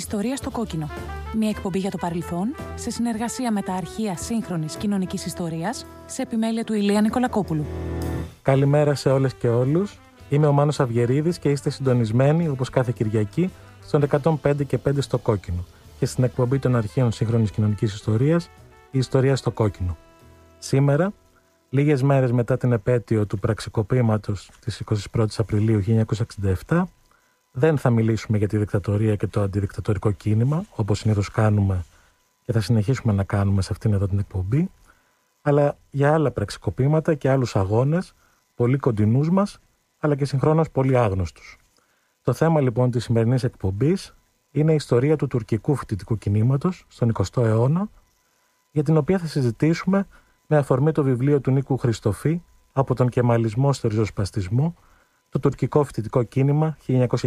Ιστορία στο κόκκινο. Μια εκπομπή για το παρελθόν, σε συνεργασία με τα αρχεία σύγχρονης κοινωνικής ιστορίας, σε επιμέλεια του Ηλία Νικολακόπουλου. Καλημέρα σε όλες και όλους. Είμαι ο Μάνος Αυγερίδης και είστε συντονισμένοι, όπως κάθε Κυριακή, στον 105 και 5 στο κόκκινο και στην εκπομπή των αρχείων σύγχρονης κοινωνικής ιστορίας, η Ιστορία στο κόκκινο. Σήμερα, λίγες μέρες μετά την επέτειο του πραξικοπήματος της 21ης Απριλίου 1967, δεν θα μιλήσουμε για τη δικτατορία και το αντιδικτατορικό κίνημα, όπως συνήθως κάνουμε και θα συνεχίσουμε να κάνουμε σε αυτήν εδώ την εκπομπή, αλλά για άλλα πραξικοπήματα και άλλους αγώνες, πολύ κοντινούς μας, αλλά και συγχρόνως πολύ άγνωστους. Το θέμα λοιπόν της σημερινής εκπομπής είναι η ιστορία του τουρκικού φοιτητικού κινήματος στον 20ο αιώνα, για την οποία θα συζητήσουμε με αφορμή το βιβλίο του Νίκου Χριστοφή «Από τον κεμαλισμό στο ριζοσπαστισμό, το τουρκικό φοιτητικό κίνημα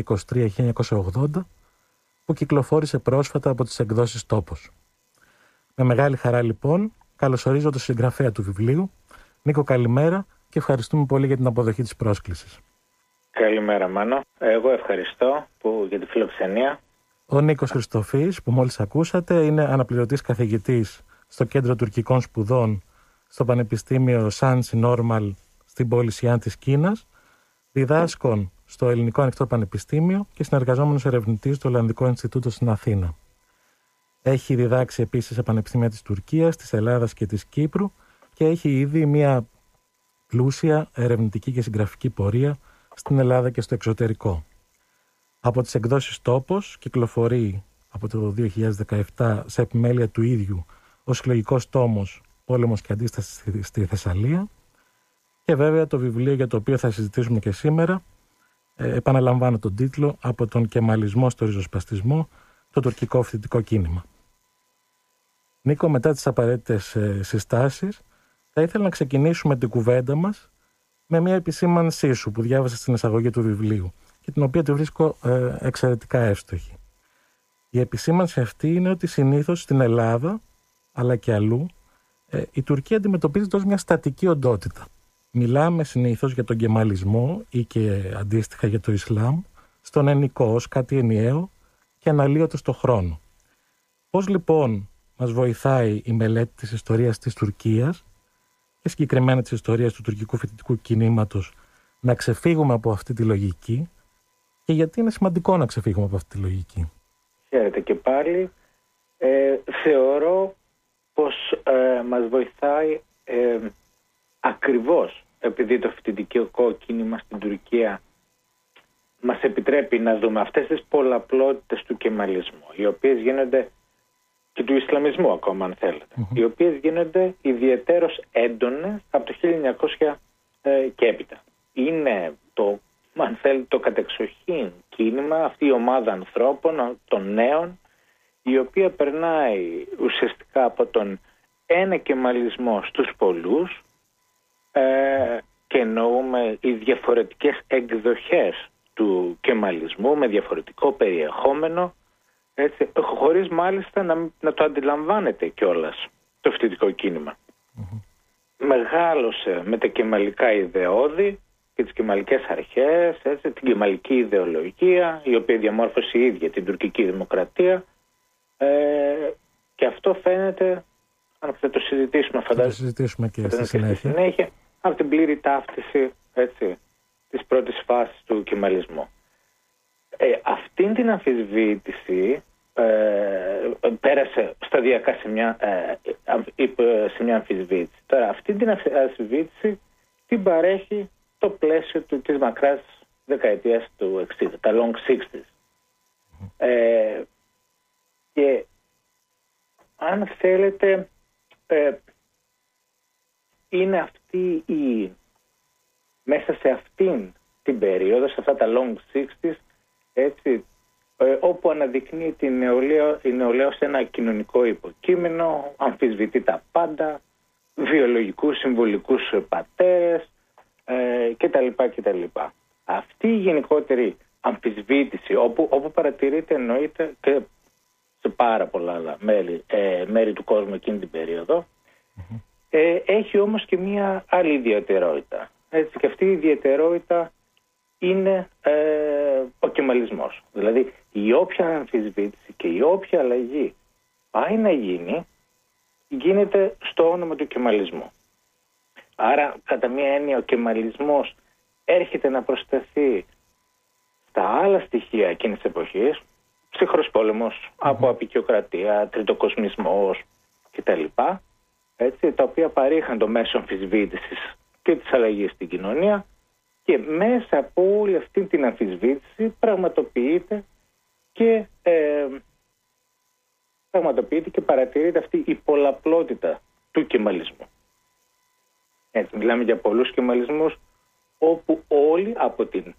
1923-1980», που κυκλοφόρησε πρόσφατα από τις εκδόσεις Τόπος. Με μεγάλη χαρά λοιπόν καλωσορίζω τον συγγραφέα του βιβλίου. Νίκο, καλημέρα και ευχαριστούμε πολύ για την αποδοχή της πρόσκλησης. Καλημέρα Μάνο. Εγώ ευχαριστώ για τη φιλοξενία. Ο Νίκος Χριστοφής, που μόλις ακούσατε, είναι αναπληρωτής καθηγητής στο Κέντρο Τουρκικών Σπουδών στο Πανεπιστήμιο Σάντσι Νόρμαλ στην πόλη Σιάν της Κίνας, διδάσκων στο Ελληνικό Ανοιχτό Πανεπιστήμιο και συνεργαζόμενος ερευνητής στο Ολλανδικό Ινστιτούτο στην Αθήνα. Έχει διδάξει επίσης σε πανεπιστήμια της Τουρκίας, της Ελλάδας και της Κύπρου και έχει ήδη μια πλούσια ερευνητική και συγγραφική πορεία στην Ελλάδα και στο εξωτερικό. Από τις εκδόσεις Τόπος κυκλοφορεί από το 2017 σε επιμέλεια του ίδιου ο συλλογικός τόμος «Πόλεμος και Αντίσταση στη Θεσσαλία» και βέβαια το βιβλίο για το οποίο θα συζητήσουμε και σήμερα, επαναλαμβάνω τον τίτλο «Από τον κεμαλισμό στο ριζοσπαστισμό, το τουρκικό φοιτητικό κίνημα». Νίκο, μετά τις απαραίτητες συστάσεις, θα ήθελα να ξεκινήσουμε την κουβέντα μας με μια επισήμανσή σου που διάβασα στην εισαγωγή του βιβλίου και την οποία τη βρίσκω εξαιρετικά εύστοχη. Η επισήμανση αυτή είναι ότι συνήθως στην Ελλάδα, αλλά και αλλού, η Τουρκία αντιμετωπίζεται ως μια στατική οντότητα. Μιλάμε συνήθως για τον κεμαλισμό ή και αντίστοιχα για το Ισλάμ στον ενικό ως κάτι ενιαίο και αναλύωτο στο χρόνο. Πώς λοιπόν μας βοηθάει η μελέτη της ιστορίας της Τουρκίας και συγκεκριμένα της ιστορίας του τουρκικού φοιτητικού κινήματος να ξεφύγουμε από αυτή τη λογική και γιατί είναι σημαντικό να ξεφύγουμε από αυτή τη λογική? Χαίρετε και πάλι. Θεωρώ πως μας βοηθάει ακριβώς επειδή το φοιτητικό κίνημα στην Τουρκία μας επιτρέπει να δούμε αυτές τις πολλαπλότητες του κεμαλισμού, οι οποίες γίνονται, και του Ισλαμισμού ακόμα αν θέλετε, οι οποίες γίνονται ιδιαιτέρως έντονες από το 1900 και έπειτα. Είναι αν θέλετε, το κατεξοχήν κίνημα, αυτή η ομάδα ανθρώπων, των νέων, η οποία περνάει ουσιαστικά από τον ένα κεμαλισμό στους πολλούς, και εννοούμε οι διαφορετικές εκδοχές του κεμαλισμού με διαφορετικό περιεχόμενο, έτσι, χωρίς μάλιστα να το αντιλαμβάνεται κιόλας το φοιτητικό κίνημα. Μεγάλωσε με τα κεμαλικά ιδεώδη και τις κεμαλικές αρχές, έτσι, την κεμαλική ιδεολογία, η οποία διαμόρφωσε η ίδια την τουρκική δημοκρατία, και αυτό φαίνεται, αν θα το συζητήσουμε, θα το συζητήσουμε και στη συνέχεια, από την πλήρη ταύτιση, έτσι, της πρώτης φάσης του κεμαλισμού. Αυτήν την αμφισβήτηση πέρασε σταδιακά σε μια αμφισβήτηση. Τώρα αυτήν την αμφισβήτηση την παρέχει το πλαίσιο της μακράς δεκαετίας του 60, τα long 60s. Και αν θέλετε, είναι αυτή μέσα σε αυτήν την περίοδο, σε αυτά τα long 60s, έτσι, όπου αναδεικνύει η νεολαία ως ένα κοινωνικό υποκείμενο, αμφισβητεί τα πάντα, βιολογικούς, συμβολικούς πατέρες, κτλ. Αυτή η γενικότερη αμφισβήτηση, όπου παρατηρείται εννοείται και σε πάρα πολλά άλλα μέρη του κόσμου εκείνη την περίοδο, έχει όμως και μία άλλη ιδιαιτερότητα. Έτσι, και αυτή η ιδιαιτερότητα είναι ο κεμαλισμός. Δηλαδή η όποια αμφισβήτηση και η όποια αλλαγή πάει να γίνει, γίνεται στο όνομα του κεμαλισμού. Άρα κατά μία έννοια ο κεμαλισμός έρχεται να προσθεθεί στα άλλα στοιχεία εκείνης της εποχής, ψυχρός πόλεμος, από αποικιοκρατία, τριτοκοσμισμός κτλ. Έτσι, τα οποία παρήχαν το μέσο αμφισβήτησης και της αλλαγής στην κοινωνία, και μέσα από όλη αυτή την αμφισβήτηση πραγματοποιείται και παρατηρείται αυτή η πολλαπλότητα του κεμαλισμού. Έτσι, μιλάμε για πολλούς κεμαλισμούς, όπου όλοι από την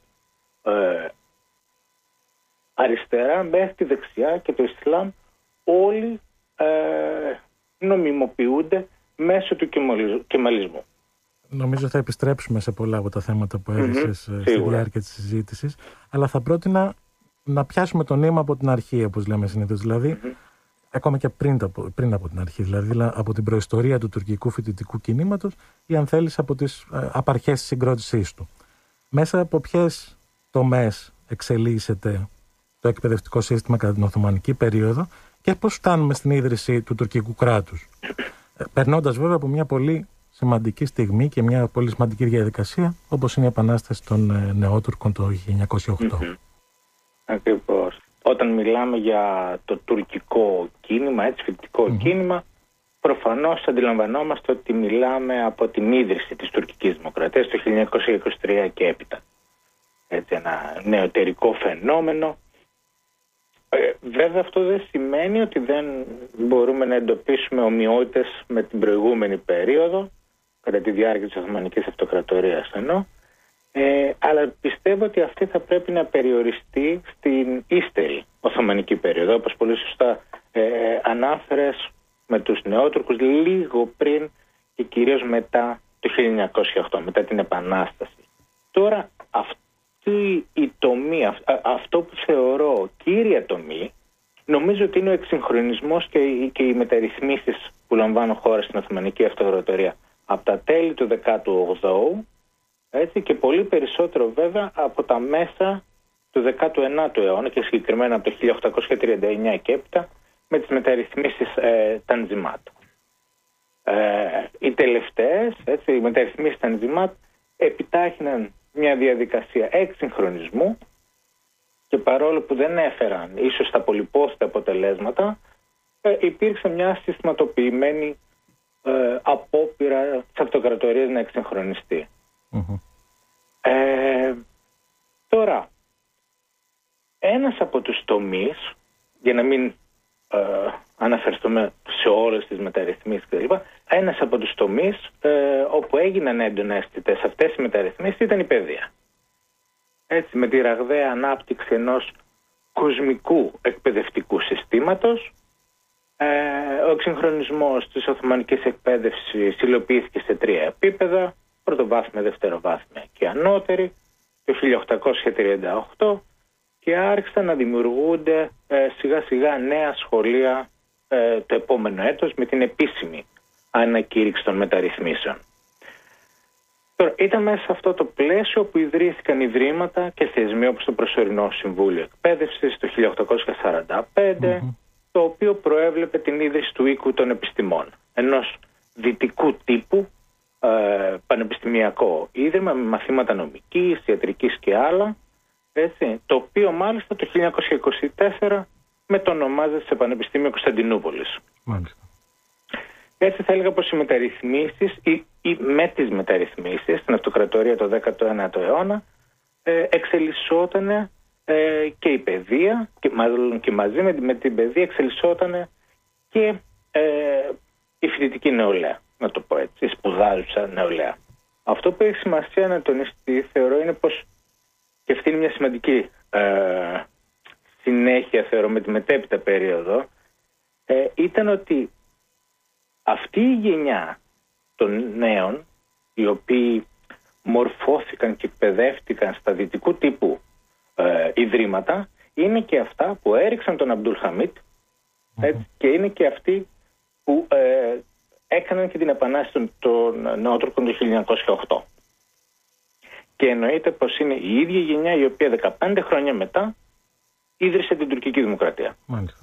αριστερά μέχρι τη δεξιά και το Ισλάμ, όλοι νομιμοποιούνται μέσω του κεμαλισμού. Νομίζω θα επιστρέψουμε σε πολλά από τα θέματα που έδωσες στη διάρκεια της συζήτησης, αλλά θα πρότεινα να πιάσουμε το νήμα από την αρχή, όπως λέμε συνήθως, δηλαδή ακόμα και πριν από την αρχή, δηλαδή από την προϊστορία του τουρκικού φοιτητικού κινήματος, ή αν θέλεις από τις απαρχές της συγκρότησής του. Μέσα από ποιες τομές εξελίσσεται το εκπαιδευτικό σύστημα κατά την Οθωμανική περίοδο και πώς φτάνουμε στην ίδρυση του τουρκικού κράτους, περνώντας βέβαια από μια πολύ σημαντική στιγμή και μια πολύ σημαντική διαδικασία, όπως είναι η Επανάσταση των Νεότουρκων το 1908. Ακριβώς. Όταν μιλάμε για το τουρκικό κίνημα, φοιτητικό κίνημα, προφανώς αντιλαμβανόμαστε ότι μιλάμε από την ίδρυση της τουρκικής δημοκρατίας το 1923 και έπειτα. Έτσι, ένα νεωτερικό φαινόμενο. Βέβαια αυτό δεν σημαίνει ότι δεν μπορούμε να εντοπίσουμε ομοιότητες με την προηγούμενη περίοδο, κατά τη διάρκεια της Οθωμανικής Αυτοκρατορίας εννοώ, αλλά πιστεύω ότι αυτή θα πρέπει να περιοριστεί στην ύστερη Οθωμανική περίοδο, όπως πολύ σωστά ανάφερες, με τους Νεότουρκους λίγο πριν και κυρίως μετά το 1908, μετά την Επανάσταση. Τώρα αυτή η τομή, αυτό που θεωρώ κύρια τομή, νομίζω ότι είναι ο εξυγχρονισμός και οι μεταρρυθμίσεις που λαμβάνουν χώρα στην Οθωμανική Αυτοκρατορία από τα τέλη του 18ου, έτσι, και πολύ περισσότερο βέβαια από τα μέσα του 19ου αιώνα και συγκεκριμένα από το 1839 και έπειτα με τις μεταρρυθμίσεις Τανζιμάτ. Οι τελευταίες, οι μεταρρυθμίσεις Τανζιμάτ επιτάχυναν μια διαδικασία εξυγχρονισμού και παρόλο που δεν έφεραν ίσως τα πολυπόθητα αποτελέσματα, υπήρξε μια συστηματοποιημένη απόπειρα της αυτοκρατορίας να εξυγχρονιστεί. Τώρα, ένας από τους τομείς, για να μην αναφερθούμε σε όλες τις μεταρρυθμίσεις κλπ, ένας από τους τομείς όπου έγιναν έντονα αισθητές αυτές οι μεταρρυθμίσεις ήταν η παιδεία. Έτσι, με τη ραγδαία ανάπτυξη ενός κοσμικού εκπαιδευτικού συστήματος, ο εξυγχρονισμός της Οθωμανικής εκπαίδευσης υλοποιήθηκε σε 3 επίπεδα, πρωτοβάθμια, δευτεροβάθμια και ανώτερη, το 1838, και άρχισαν να δημιουργούνται σιγά σιγά νέα σχολεία το επόμενο έτος με την επίσημη ανακήρυξη των μεταρρυθμίσεων. Τώρα, ήταν μέσα σε αυτό το πλαίσιο που ιδρύθηκαν ιδρύματα και θεσμοί όπως το Προσωρινό Συμβούλιο Εκπαίδευσης το 1845, το οποίο προέβλεπε την ίδρυση του οίκου των επιστημών, ενός δυτικού τύπου πανεπιστημιακό ίδρυμα με μαθήματα νομικής, ιατρικής και άλλα, έτσι, το οποίο μάλιστα το 1924 μετονομάζεται σε Πανεπιστήμιο Κωνσταντινούπολης. Μάλιστα. Έτσι θα έλεγα πως οι μεταρρυθμίσεις ή με τις μεταρρυθμίσεις στην αυτοκρατορία το 19ο αιώνα εξελισσόταν και η παιδεία και μαζί με την παιδεία εξελισσόταν και η φοιτητική νεολαία, να το πω έτσι, η σπουδάζουσα νεολαία. Αυτό που έχει σημασία να τονιστεί, θεωρώ, είναι πως, και αυτή είναι μια σημαντική συνέχεια, θεωρώ, με τη μετέπειτα περίοδο, ήταν ότι αυτή η γενιά των νέων, οι οποίοι μορφώθηκαν και εκπαιδεύτηκαν στα δυτικού τύπου ιδρύματα, είναι και αυτά που έριξαν τον Αμπτούλ Χαμίτ, και είναι και αυτοί που έκαναν και την επανάσταση των Νεότουρκων το 1908. Και εννοείται πως είναι η ίδια γενιά η οποία 15 χρόνια μετά ίδρυσε την τουρκική δημοκρατία. Μάλιστα.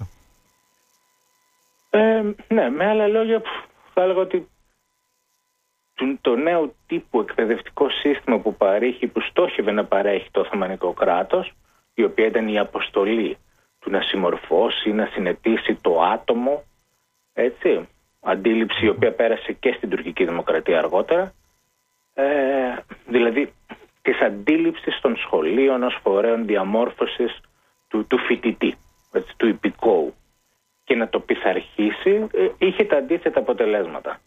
Ναι, με άλλα λόγια θα έλεγα ότι το νέο τύπου εκπαιδευτικό σύστημα που παρήχε, που στόχευε να παρέχει το Οθωμανικό κράτος, η οποία ήταν η αποστολή του να συμμορφώσει, να συνετίσει το άτομο, έτσι, αντίληψη η οποία πέρασε και στην τουρκική δημοκρατία αργότερα, δηλαδή της αντίληψης των σχολείων ως φορέων διαμόρφωσης του φοιτητή, έτσι, του υπηκόου, και να το πειθαρχήσει, είχε τα αντίθετα αποτελέσματα.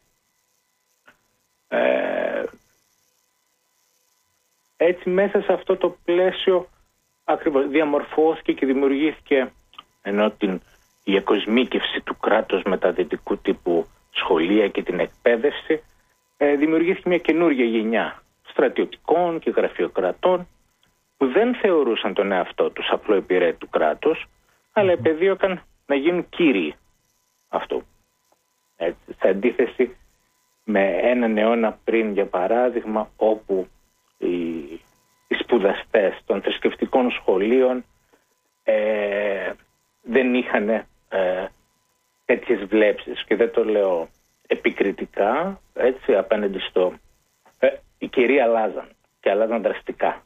Έτσι μέσα σε αυτό το πλαίσιο ακριβώς διαμορφώθηκε και δημιουργήθηκε, ενώ η εκοσμίκευση του κράτους με τα δυτικού τύπου σχολεία και την εκπαίδευση, δημιουργήθηκε μια καινούργια γενιά στρατιωτικών και γραφειοκρατών που δεν θεωρούσαν τον εαυτό τους απλό υπηρέτη του κράτους, αλλά επεδίωκαν να γίνουν κύριοι αυτού. Έτσι, σε αντίθεση με έναν αιώνα πριν, για παράδειγμα, όπου οι σπουδαστές των θρησκευτικών σχολείων δεν είχαν τέτοιες βλέψεις, και δεν το λέω επικριτικά, έτσι, απέναντι στο οι κυρίοι αλλάζαν και αλλάζαν δραστικά.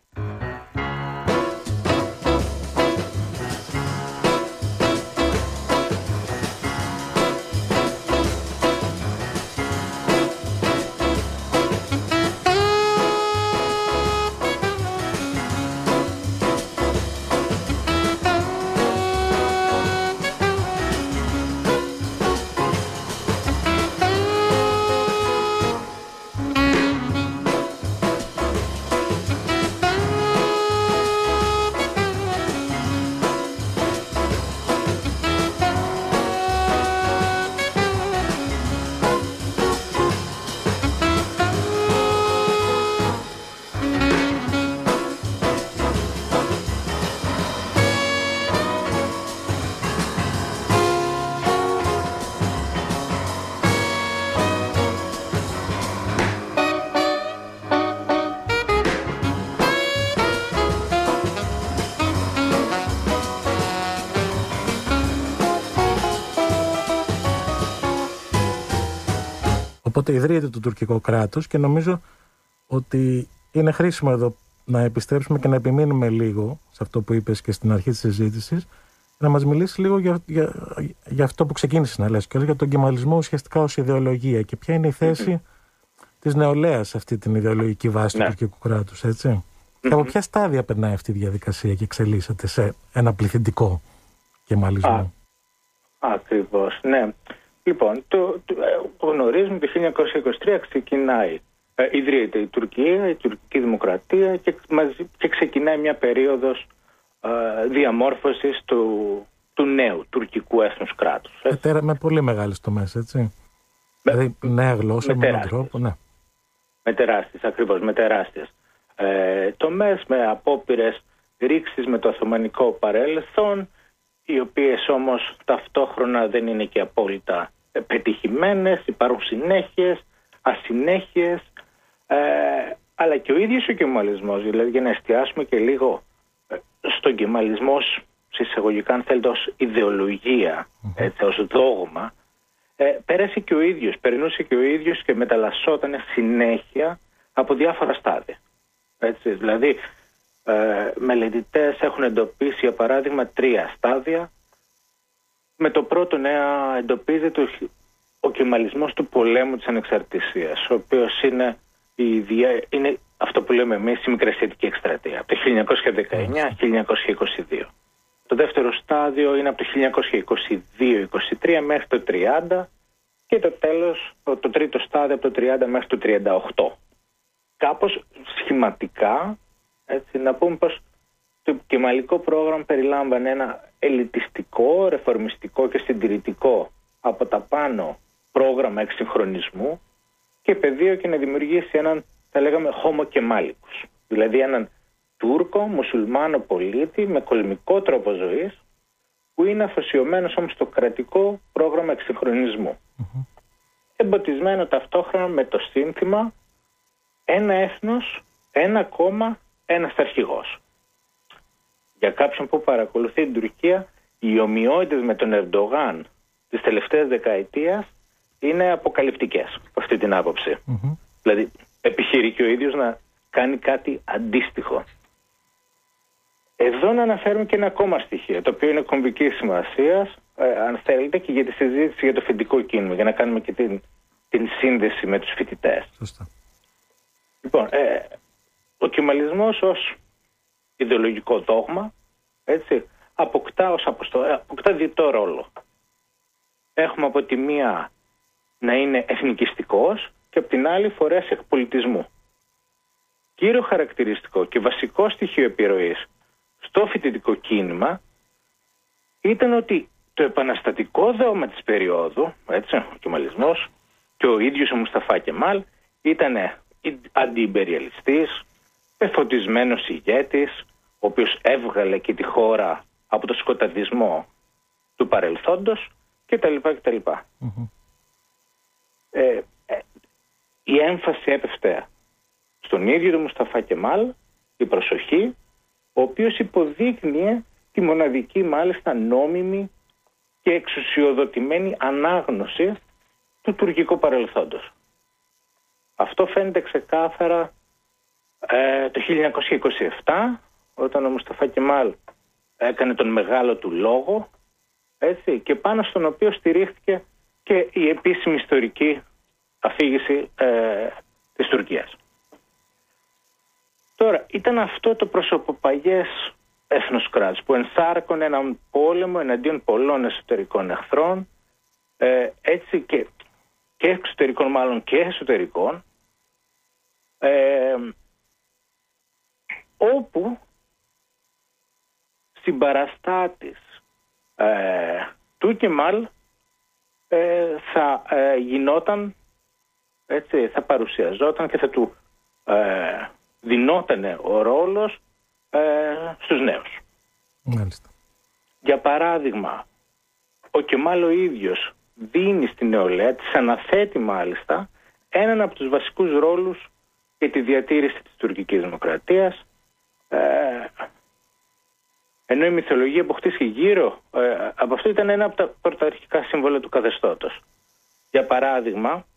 Οπότε ιδρύεται το τουρκικό κράτος και νομίζω ότι είναι χρήσιμο εδώ να επιστρέψουμε και να επιμείνουμε λίγο σε αυτό που είπες και στην αρχή της συζήτησης, να μας μιλήσει λίγο για αυτό που ξεκίνησε να λες, και για τον κεμαλισμό ουσιαστικά ως ιδεολογία και ποια είναι η θέση της νεολαίας σε αυτή την ιδεολογική βάση του τουρκικού κράτους, έτσι. Και από ποια στάδια περνάει αυτή η διαδικασία και εξελίσσεται σε ένα πληθυντικό κεμαλισμό? Ακριβώς, ναι. Λοιπόν, το γνωρίζουμε το 1923 ξεκινάει, ιδρύεται η Τουρκία, η τουρκική δημοκρατία και ξεκινάει μια περίοδος διαμόρφωσης του νέου τουρκικού έθνους κράτους. Με πολύ μεγάλες τομές, έτσι. Δηλαδή νέα γλώσσα, με έναν τρόπο, ναι. Με τεράστιες, ακριβώς, με τεράστιες τομές, με απόπειρες ρήξης με το Οθωμανικό παρελθόν, οι οποίες όμως ταυτόχρονα δεν είναι και απόλυτα πετυχημένες, υπάρχουν συνέχειες, ασυνέχειες, αλλά και ο ίδιος ο κεμαλισμός, δηλαδή για να εστιάσουμε και λίγο στον κεμαλισμό, εισαγωγικά αν θέλετε, ως ιδεολογία, έτσι, ως δόγμα, περνούσε και ο ίδιος και μεταλλασσόταν συνέχεια από διάφορα στάδια. Έτσι, δηλαδή, μελετητές έχουν εντοπίσει, για παράδειγμα, 3 στάδια. Με το πρώτο νέα εντοπίζεται ο κεμαλισμός του πολέμου της ανεξαρτησίας, ο οποίος είναι αυτό που λέμε εμείς η Μικρασιατική εκστρατεία, από το 1919-1922. Το δεύτερο στάδιο είναι από το 1922-23 μέχρι το 30 και το τρίτο στάδιο από το 30 μέχρι το 38. Κάπως σχηματικά, έτσι, να πούμε πως το κεμαλικό πρόγραμμα περιλάμβανε ένα ελιτιστικό, ρεφορμιστικό και συντηρητικό από τα πάνω πρόγραμμα εξυγχρονισμού και πεδίο να δημιουργήσει έναν, θα λέγαμε, homo κεμάλικους, δηλαδή έναν Τούρκο, μουσουλμάνο πολίτη με κολμικό τρόπο ζωής, που είναι αφοσιωμένος όμως στο κρατικό πρόγραμμα εξυγχρονισμού. Εμποτισμένο ταυτόχρονα με το σύνθημα ένα έθνος, ένα κόμμα, ένας αρχηγός. Για κάποιον που παρακολουθεί την Τουρκία, οι ομοιότητες με τον Ερντογάν της τελευταίας δεκαετίας είναι αποκαλυπτικές από αυτή την άποψη. Δηλαδή, επιχειρεί και ο ίδιος να κάνει κάτι αντίστοιχο. Εδώ να αναφέρουμε και ένα ακόμα στοιχείο, το οποίο είναι κομβικής σημασίας, αν θέλετε, και για τη συζήτηση για το φοιτητικό κίνημα, για να κάνουμε και την σύνδεση με τους φοιτητές. Σωστά. Λοιπόν, ο κεμαλισμός ως ιδεολογικό δόγμα, έτσι, αποκτά διτό ρόλο. Έχουμε από τη μία να είναι εθνικιστικός και από την άλλη φορέας εκπολιτισμού. Κύριο χαρακτηριστικό και βασικό στοιχείο επιρροής στο φοιτητικό κίνημα ήταν ότι το επαναστατικό δόγμα της περίοδου, έτσι, ο κεμαλισμός, και ο ίδιος ο Μουσταφά Κεμάλ ήταν αντιιμπεριαλιστής, πεφωτισμένος ηγέτης, ο οποίος έβγαλε και τη χώρα από το σκοταδισμό του παρελθόντος κτλ. Η έμφαση έπεφτε στον ίδιο τον Μουσταφά Κεμάλ, η προσοχή, ο οποίος υποδείκνυε τη μοναδική μάλιστα νόμιμη και εξουσιοδοτημένη ανάγνωση του τουρκικού παρελθόντος. Αυτό φαίνεται ξεκάθαρα το 1927, όταν ο Μουσταφά Κεμάλ έκανε τον μεγάλο του λόγο, έτσι, και πάνω στον οποίο στηρίχθηκε και η επίσημη ιστορική αφήγηση της Τουρκίας. Τώρα, ήταν αυτό το προσωποπαγές έθνος κράτους που ενσάρκωνε έναν πόλεμο εναντίον πολλών εσωτερικών εχθρών, έτσι, και εξωτερικών μάλλον και εσωτερικών, όπου συμπαραστάτης του Κεμάλ θα γινόταν, έτσι, θα παρουσιαζόταν και θα του δινότανε ο ρόλος στους νέους. Μάλιστα. Για παράδειγμα, ο Κεμάλ ο ίδιος δίνει στην νεολαία, της αναθέτει μάλιστα, έναν από τους βασικούς ρόλους για τη διατήρηση της τουρκικής δημοκρατίας, ενώ η μυθολογία που χτίστηκε γύρω από αυτό ήταν ένα από τα πρωταρχικά σύμβολα του καθεστώτος. Για παράδειγμα,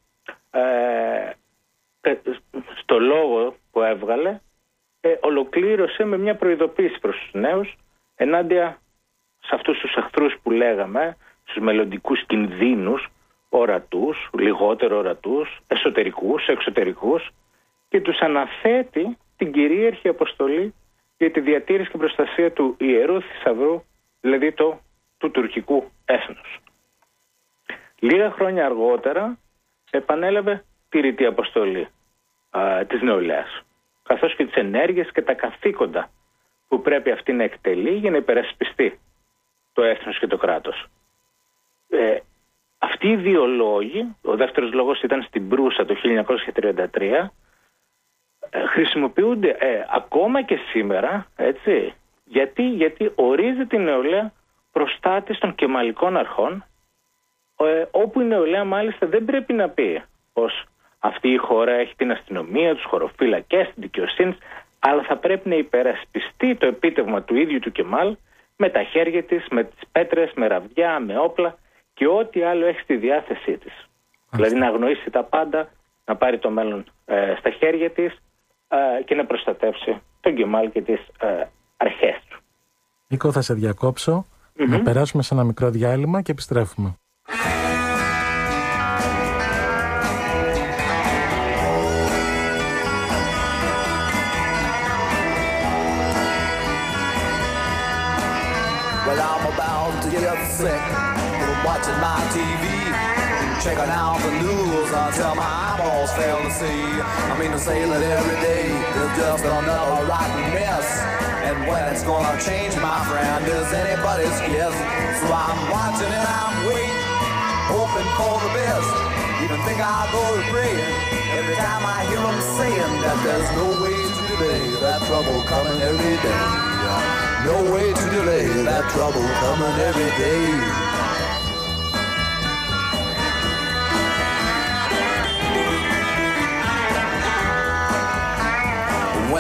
στο λόγο που έβγαλε, ολοκλήρωσε με μια προειδοποίηση προς τους νέους ενάντια σε αυτούς τους εχθρούς που λέγαμε, στους μελλοντικούς κινδύνους, ορατούς, λιγότερο ορατούς, εσωτερικούς, εξωτερικούς, και τους αναθέτει την κυρίαρχη αποστολή για τη διατήρηση και προστασία του ιερού θησαυρού, δηλαδή του τουρκικού έθνους. Λίγα χρόνια αργότερα επανέλαβε τη ρητή αποστολή της νεολαίας, καθώς και τις ενέργειες και τα καθήκοντα που πρέπει αυτή να εκτελεί για να υπερασπιστεί το έθνος και το κράτος. Αυτοί οι δύο λόγοι, ο δεύτερος λόγος ήταν στην Προύσα το 1933, χρησιμοποιούνται ακόμα και σήμερα, έτσι, γιατί ορίζει την νεολαία προστάτης των κεμαλικών αρχών, όπου η νεολαία μάλιστα δεν πρέπει να πει πως αυτή η χώρα έχει την αστυνομία, τους χωροφύλακες, την δικαιοσύνη, αλλά θα πρέπει να υπερασπιστεί το επίτευγμα του ίδιου του Κεμάλ με τα χέρια της, με τις πέτρες, με ραβδιά, με όπλα και ό,τι άλλο έχει στη διάθεσή της. Δηλαδή να αγνοήσει τα πάντα, να πάρει το μέλλον στα χέρια της και να προστατεύσει τον Κεμάλ και τις αρχές του. Νίκο, θα σε διακόψω, να περάσουμε σε ένα μικρό διάλειμμα και επιστρέφουμε. Well, I'm about to get sick from watching my TV, checking out the news until my eyeballs fail to see. I mean to say that every day is just another rotten mess, and when it's gonna change, my friend, is anybody's guess. So I'm watching and I'm waiting, hoping for the best. Even think I'll go to praying every time I hear them saying that there's no way to delay that trouble coming every day. No way to delay that trouble coming every day.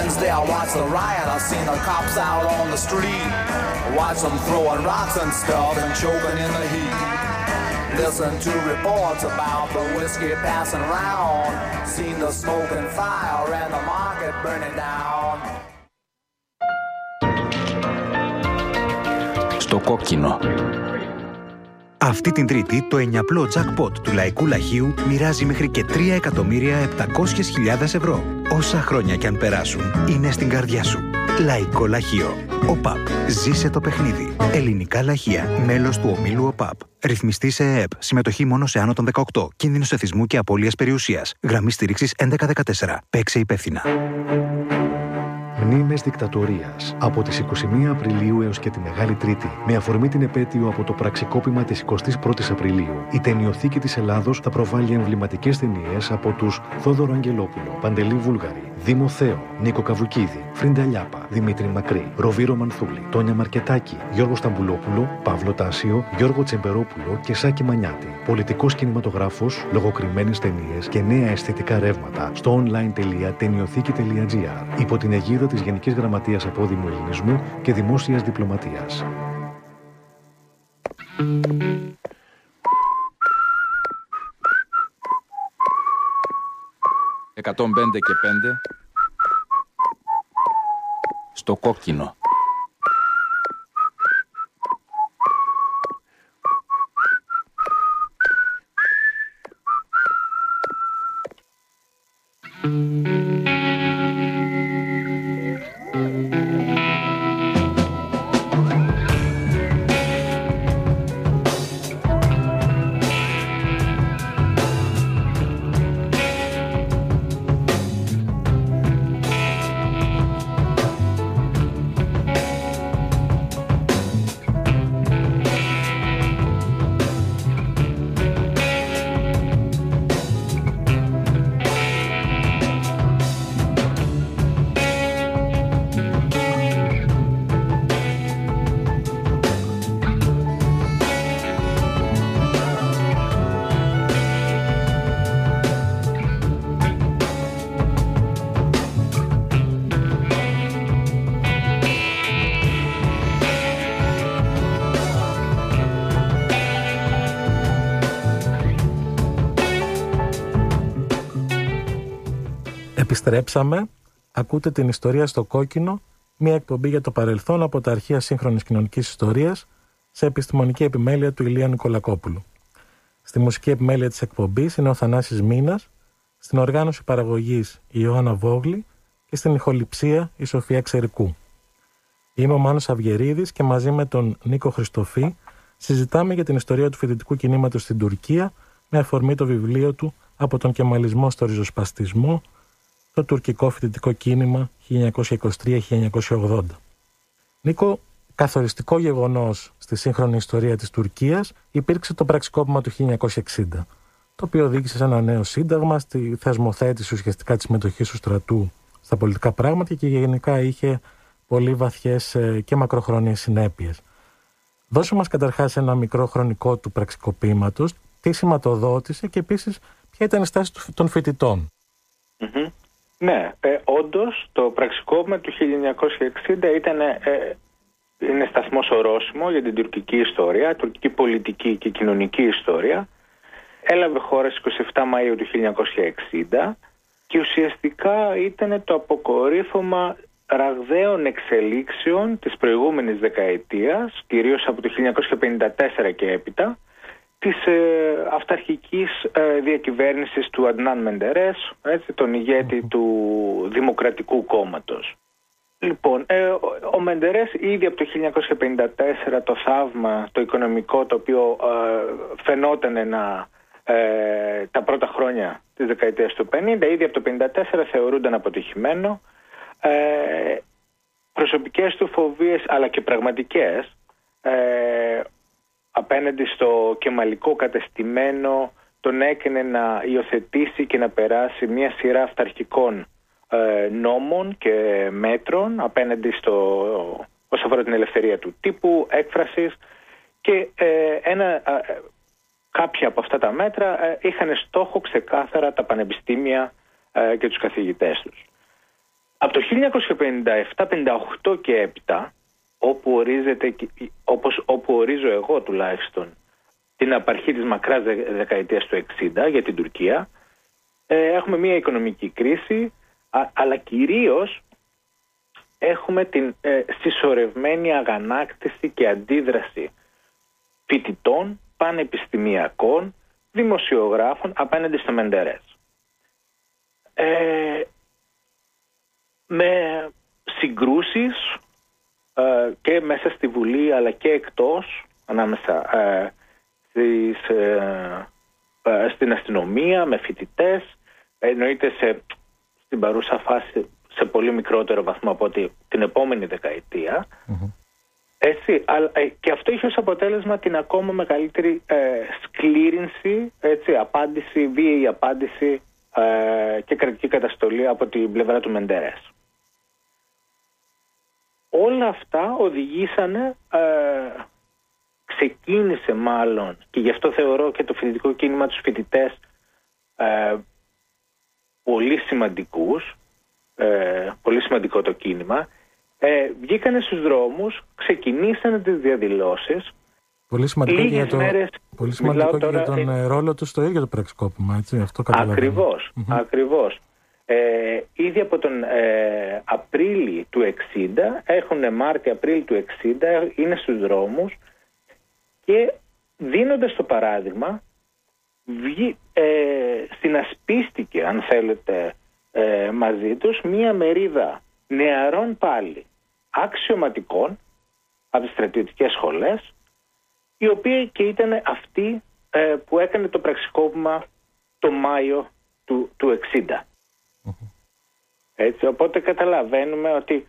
Wednesday I watched the riot, I seen the cops out on the street. Watch them throwing rocks and stuff and choking in the heat. Listen to reports about the whiskey passing round. Seen the smoke and fire and the market burning down. Στο κόκκινο. Αυτή την Τρίτη το εννιαπλό jackpot του Λαϊκού Λαχείου μοιράζει μέχρι και 3.700.000 ευρώ. Όσα χρόνια κι αν περάσουν, είναι στην καρδιά σου. Λαϊκό Λαχείο. ΟΠΑΠ. Ζήσε το παιχνίδι. Ελληνικά λαχεία. Μέλος του ομίλου ΟΠΑΠ. Ρυθμιστή σε ΕΕΠ. Συμμετοχή μόνο σε άνω των 18. Κίνδυνος εθισμού και απώλειας περιουσίας. Γραμμή στήριξης 1114. Παίξε υπεύθυνα. Μνήμες δικτατορίας. Από τις 21 Απριλίου έως και τη Μεγάλη Τρίτη, με αφορμή την επέτειο από το πραξικόπημα της 21ης Απριλίου, η Ταινιοθήκη της Ελλάδος θα προβάλλει εμβληματικές ταινίες από τους Θόδωρο Αγγελόπουλο, Παντελή Βούλγαρη, Δήμο Θέο, Νίκο Καβουκίδη, Φρίντα Λιάπα, Δημήτρη Μακρύ, Ροβίρο Μανθούλη, Τόνια Μαρκετάκη, Γιώργο Σταμπουλόπουλο, Παύλο Τάσιο, Γιώργο Τσεμπερόπουλο και Σάκη Μανιάτη. Πολιτικός κινηματογράφος, λογοκριμένες ταινίες και νέα αισθητικά ρεύματα στο online.ταινιοθήκη.gr υπό την αιγίδα της Γενικής Γραμματείας Απόδημου Ελληνισμού και Δημόσιας Διπλωματίας. 105 και 5 στο κόκκινο. Επιστρέψαμε. Ακούτε την ιστορία στο κόκκινο, μια εκπομπή για το παρελθόν από τα αρχεία σύγχρονης κοινωνικής ιστορίας, σε επιστημονική επιμέλεια του Ηλία Νικολακόπουλου. Στη μουσική επιμέλεια της εκπομπής είναι ο Θανάσης Μήνας, στην οργάνωση παραγωγής η Ιωάννα Βόγλη και στην ηχοληψία η Σοφία Ξερικού. Είμαι ο Μάνος Αυγερίδης και μαζί με τον Νίκο Χριστοφή συζητάμε για την ιστορία του φοιτητικού κινήματος στην Τουρκία με αφορμή το βιβλίο του «Από τον κεμαλισμό στο ριζοσπαστισμό», το τουρκικό φοιτητικό κίνημα 1923-1980. Νίκο, καθοριστικό γεγονός στη σύγχρονη ιστορία της Τουρκίας υπήρξε το πραξικόπημα του 1960, το οποίο οδήγησε σε ένα νέο σύνταγμα, στη θεσμοθέτηση ουσιαστικά της συμμετοχής του στρατού στα πολιτικά πράγματα και γενικά είχε πολύ βαθιές και μακροχρόνιες συνέπειες. Δώσε μας καταρχάς ένα μικρό χρονικό του πραξικοπήματος, τι σηματοδότησε και επίσης ποια ήταν η στάση των φοιτητών. Ναι, όντως το πραξικόπημα του 1960 είναι σταθμός ορόσημο για την τουρκική ιστορία, τουρκική πολιτική και κοινωνική ιστορία. Έλαβε χώρα στις 27 Μαΐου του 1960 και ουσιαστικά ήταν το αποκορύφωμα ραγδαίων εξελίξεων της προηγούμενης δεκαετίας, κυρίως από το 1954 και έπειτα, της αυταρχικής διακυβέρνησης του Αντνάν Μεντερές, τον ηγέτη του Δημοκρατικού Κόμματος. Λοιπόν, ο Μεντερές ήδη από το 1954 το θαύμα, το οικονομικό, το οποίο φαινόταν τα πρώτα χρόνια της δεκαετίας του 50, ήδη από το 1954 θεωρούνταν αποτυχημένο. Προσωπικές του φοβίες αλλά και πραγματικές απέναντι στο κεμαλικό κατεστημένο τον έκανε να υιοθετήσει και να περάσει μια σειρά αυταρχικών νόμων και μέτρων απέναντι όσον αφορά την ελευθερία του τύπου, έκφρασης και κάποια από αυτά τα μέτρα είχαν στόχο ξεκάθαρα τα πανεπιστήμια και τους καθηγητές τους. Από το 1957-58 και έπειτα, όπου ορίζω εγώ τουλάχιστον την απαρχή της μακράς δεκαετίας του 60 για την Τουρκία, έχουμε μια οικονομική κρίση, αλλά κυρίως έχουμε την συσσωρευμένη αγανάκτηση και αντίδραση φοιτητών, πανεπιστημιακών, δημοσιογράφων απέναντι στο Μεντερές. Με συγκρούσεις και μέσα στη Βουλή αλλά και εκτός, ανάμεσα στην αστυνομία, με φοιτητές, εννοείται στην παρούσα φάση σε πολύ μικρότερο βαθμό από την επόμενη δεκαετία. Έτσι, και αυτό είχε ως αποτέλεσμα την ακόμα μεγαλύτερη σκλήρινση, βίαιη απάντηση και κρατική καταστολή από την πλευρά του Μεντερές. Όλα αυτά οδηγήσανε, ξεκίνησε μάλλον, και γι' αυτό θεωρώ και το φοιτητικό κίνημα, τους φοιτητές πολύ σημαντικούς, πολύ σημαντικό το κίνημα, βγήκανε στους δρόμους, ξεκινήσανε τις διαδηλώσεις. Πολύ σημαντικό για τον ρόλο του στο ίδιο το πραξικόπημα, έτσι, αυτό καταλαβαίνω. Ακριβώς. Ήδη από τον Απρίλη του 60, έχουν Μάρτιο-Απρίλη του 60, είναι στους δρόμους και δίνοντας το παράδειγμα, συνασπίστηκε, αν θέλετε, μαζί τους μία μερίδα νεαρών πάλι αξιωματικών από τις στρατιωτικές σχολές, οι οποίοι και ήταν αυτοί που έκανε το πραξικόπημα το Μάιο του 60. Έτσι, οπότε καταλαβαίνουμε ότι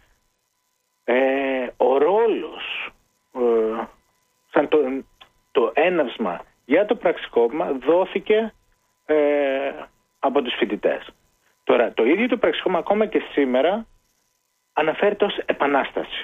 ο ρόλος σαν το έναυσμα για το πραξικόπημα δόθηκε από τους φοιτητές. Τώρα, το ίδιο το πραξικόπημα ακόμα και σήμερα αναφέρεται ως επανάσταση.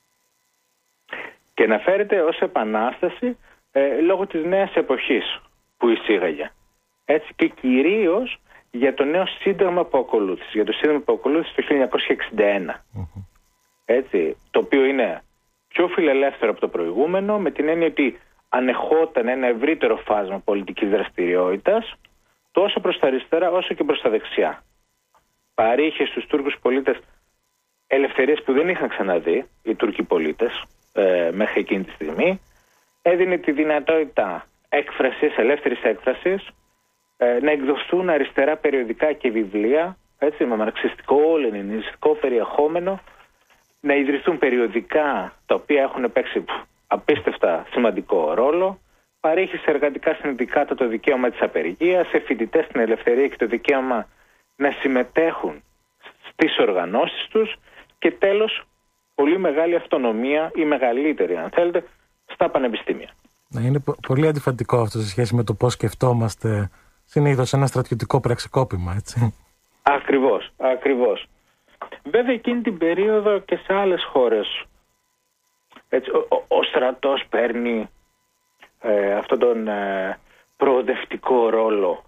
Και αναφέρεται ως επανάσταση λόγω της νέας εποχής που εισήγαγε. Έτσι, και κυρίως για το νέο σύνταγμα που ακολούθησε. Για το σύνταγμα που ακολούθησε το 1961. Έτσι, το οποίο είναι πιο φιλελεύθερο από το προηγούμενο, με την έννοια ότι ανεχόταν ένα ευρύτερο φάσμα πολιτικής δραστηριότητας, τόσο προς τα αριστερά όσο και προς τα δεξιά. Παρήχε στους Τούρκους πολίτες ελευθερίες που δεν είχαν ξαναδεί οι Τούρκοι πολίτες μέχρι εκείνη τη στιγμή. Έδινε τη δυνατότητα ελεύθερης έκφρασης, να εκδοθούν αριστερά περιοδικά και βιβλία, έτσι, με μαρξιστικό, λενινιστικό περιεχόμενο, να ιδρυθούν περιοδικά τα οποία έχουν παίξει απίστευτα σημαντικό ρόλο, παρέχει σε εργατικά συνδικάτα το δικαίωμα της απεργίας, σε φοιτητές την ελευθερία και το δικαίωμα να συμμετέχουν στις οργανώσεις τους και τέλος πολύ μεγάλη αυτονομία, ή μεγαλύτερη αν θέλετε, στα πανεπιστήμια. Είναι πολύ αντιφατικό αυτό σε σχέση με το πώς σκεφτόμαστε συνήθως ένα στρατιωτικό πραξικόπημα, έτσι. Ακριβώς. Βέβαια εκείνη την περίοδο και σε άλλες χώρες, έτσι, ο στρατός παίρνει αυτόν τον προοδευτικό ρόλο.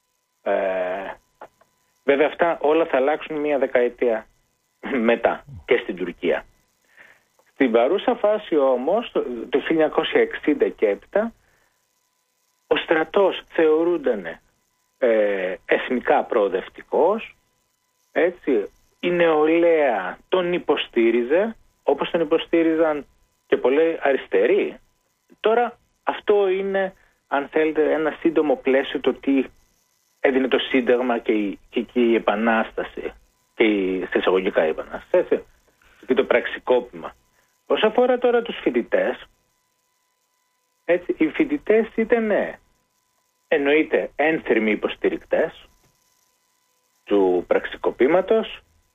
Βέβαια αυτά όλα θα αλλάξουν μία δεκαετία μετά και στην Τουρκία. Στην παρούσα φάση όμως, το 1960 και έπειτα, ο στρατός θεωρούνταν εθνικά προοδευτικός, έτσι, η νεολαία τον υποστήριζε, όπως τον υποστήριζαν και πολλοί αριστεροί. Τώρα αυτό είναι, αν θέλετε, ένα σύντομο πλαίσιο το τι έδινε το Σύνταγμα και η Επανάσταση, και σε εισαγωγικά η Επανάσταση, έτσι, και το πραξικόπημα. Όσον αφορά τώρα τους φοιτητές, έτσι, οι φοιτητές ήταν, εννοείται, ένθερμοι υποστηρικτές του πραξικοπήματος,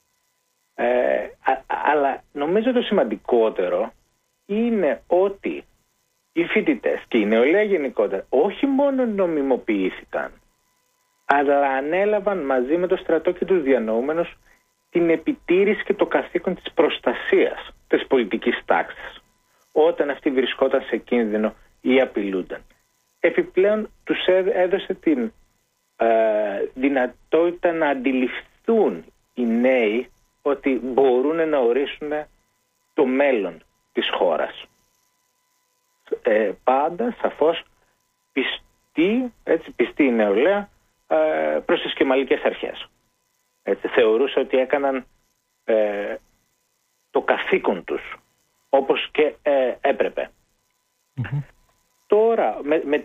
αλλά νομίζω το σημαντικότερο είναι ότι οι φοιτητές και η νεολαία γενικότερα όχι μόνο νομιμοποιήθηκαν, αλλά ανέλαβαν μαζί με το στρατό και τους διανοούμενους την επιτήρηση και το καθήκον της προστασίας της πολιτικής τάξης όταν αυτοί βρισκόταν σε κίνδυνο ή απειλούνταν. Επιπλέον τους έδωσε την δυνατότητα να αντιληφθούν οι νέοι ότι μπορούν να ορίσουν το μέλλον της χώρας. Πάντα, σαφώς, πιστή η νεολαία προς τις κεμαλικές αρχές. Θεωρούσε ότι έκαναν το καθήκον τους, όπως και έπρεπε. Τώρα,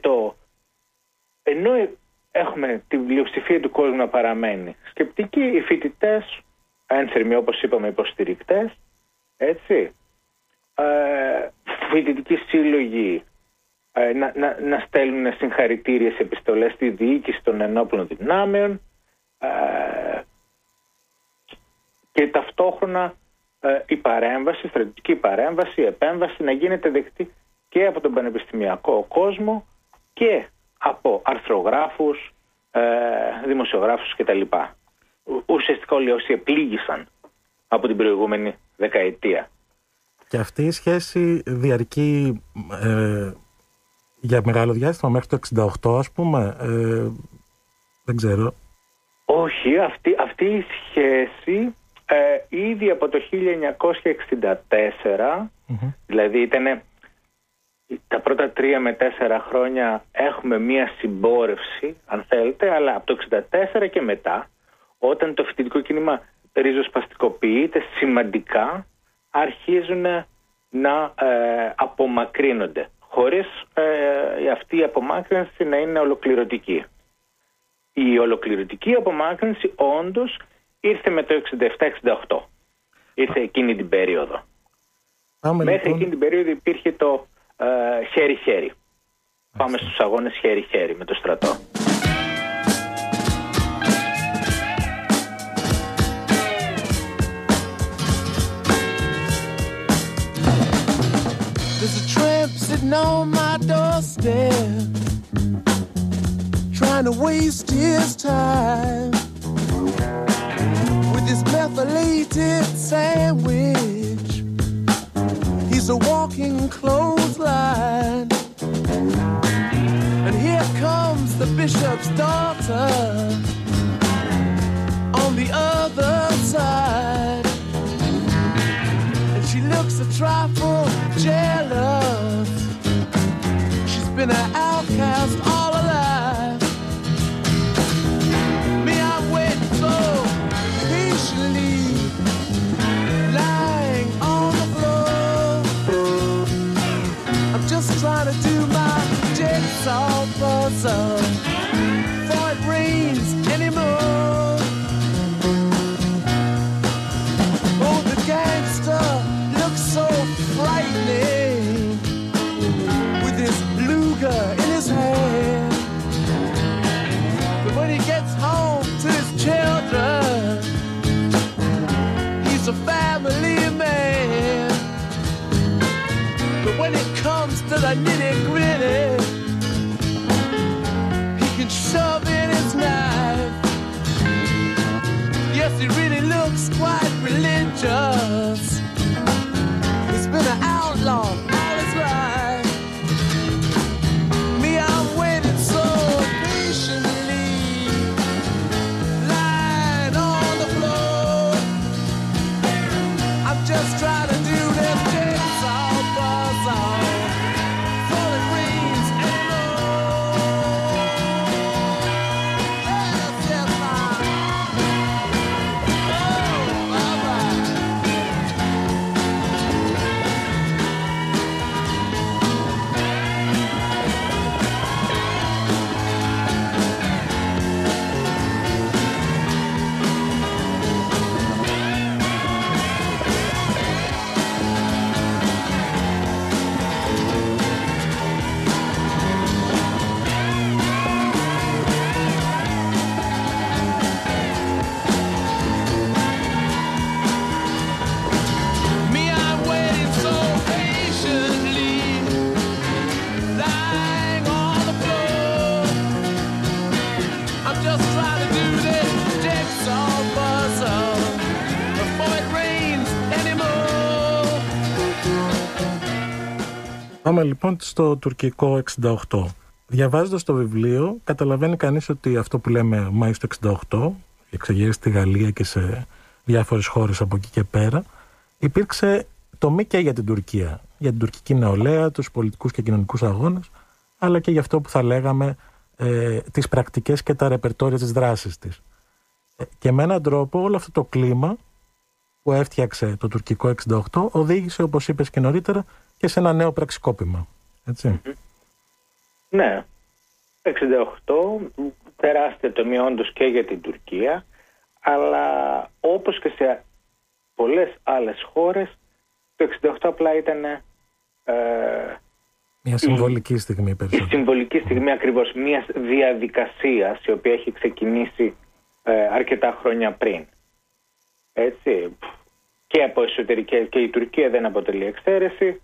ενώ έχουμε τη πλειοψηφία του κόσμου να παραμένει σκεπτικοί, οι φοιτητές, ένθερμοι όπως είπαμε υποστηρικτές, φοιτητικοί σύλλογοι να στέλνουν συγχαρητήριες επιστολές στη διοίκηση των ενόπλων δυνάμεων και ταυτόχρονα η παρέμβαση, η στρατιωτική παρέμβαση, η επέμβαση να γίνεται δεκτή και από τον πανεπιστημιακό κόσμο και από αρθρογράφους, δημοσιογράφους κτλ. Ουσιαστικά όλοι όσοι επλήγησαν από την προηγούμενη δεκαετία. Και αυτή η σχέση διαρκεί για μεγάλο διάστημα, μέχρι το 68 ας πούμε, δεν ξέρω. Όχι, αυτή η σχέση ήδη από το 1964, δηλαδή ήταν τα πρώτα 3 με 4 χρόνια έχουμε μία συμπόρευση, αν θέλετε, αλλά από το 1964 και μετά, όταν το φοιτητικό κίνημα ριζοσπαστικοποιείται σημαντικά, αρχίζουν να απομακρύνονται, χωρίς αυτή η απομάκρυνση να είναι ολοκληρωτική. Η ολοκληρωτική απομάκρυνση όντως ήρθε με το 67-68. Ήρθε εκείνη την περίοδο. Μέχρι εκείνη την περίοδο υπήρχε το χέρι-χέρι. Πάμε στους αγώνες χέρι-χέρι με το στρατό. There's a tramp sitting on my doorstep, trying to waste his time with his methylated sandwich. He's a walking clothesline. And here comes the bishop's daughter on the other side. And she looks a trifle jealous. She's been an outcast all her life. Me, I'm waiting so patiently, lying on the floor. I'm just trying to do my jigsaw puzzle before it rains anymore. Oh, the gangster looks so frightening with his Luger in his hand. But when he gets home to his children, he's a family man. But when it comes to the nitty-gritty, he can shove in his knife. Yes, he really looks quite religious. He's been an outlaw all his life. Me, I'm waiting so patiently, lying on the floor. I'm just trying to do this jigsaw puzzle before it rains anymore. Yes, yes, ma'am. Oh, all right. Me, I'm waiting so patiently, lying on the floor. I'm just trying to do this jigsaw puzzle before it rains anymore. Πάμε λοιπόν στο τουρκικό 68. Διαβάζοντας το βιβλίο, καταλαβαίνει κανείς ότι αυτό που λέμε Μάης του 68, η εξεγέρση στη Γαλλία και σε διάφορες χώρες από εκεί και πέρα, υπήρξε τομή και για την Τουρκία, για την τουρκική νεολαία, τους πολιτικούς και κοινωνικούς αγώνες, αλλά και για αυτό που θα λέγαμε τις πρακτικές και τα ρεπερτόρια της δράσης της. Και με έναν τρόπο όλο αυτό το κλίμα που έφτιαξε το τουρκικό 68 οδήγησε, όπως είπες και νωρίτερα, και σε ένα νέο πραξικόπημα. Έτσι. Ναι. 68, τεράστια τομή όντως και για την Τουρκία, αλλά όπως και σε πολλές άλλες χώρες, το 68 απλά ήταν μια συμβολική στιγμή περισσότερο. Η συμβολική στιγμή ακριβώς μιας διαδικασίας η οποία έχει ξεκινήσει αρκετά χρόνια πριν. Έτσι. Και από εσωτερικές, και η Τουρκία δεν αποτελεί εξαίρεση,